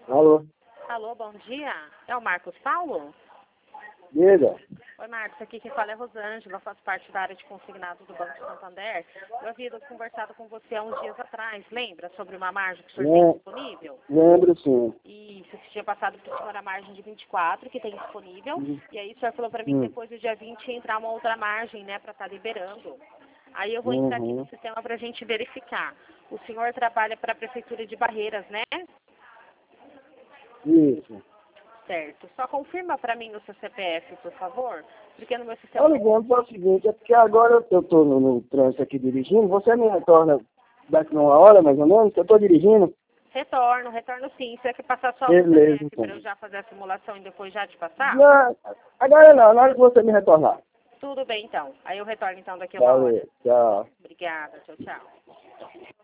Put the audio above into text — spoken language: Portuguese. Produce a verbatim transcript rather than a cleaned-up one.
Alô? Alô, bom dia. É o Marcos Paulo? Diga. Oi, Marcos. Aqui quem fala é Rosângela, faço parte da área de consignados do Banco Santander. Eu havia conversado com você há uns dias atrás, lembra? Sobre uma margem que o senhor tem disponível? Lembro, sim. Isso, que tinha passado para o senhor a margem de vinte e quatro, que tem disponível. Hum. E aí o senhor falou para mim Hum. que depois do dia vinte ia entrar uma outra margem, né, para estar liberando. Aí eu vou entrar aqui Uhum. no sistema para a gente verificar. O senhor trabalha para a Prefeitura de Barreiras, né? Isso. Certo. Só confirma para mim o seu C P F, por favor, porque no meu Tá sistema... ligando para o seguinte, é porque agora eu estou no, no trânsito aqui dirigindo, você me retorna daqui uma hora, mais ou menos, que eu estou dirigindo. Retorno, retorno sim. Você quer passar só o Beleza, C P F então. para eu já fazer a simulação e depois já te passar? Não, agora não, na hora que você me retornar. Tudo bem, então. Aí eu retorno, então, daqui a uma hora. Valeu, tchau. Obrigada. Tchau, tchau.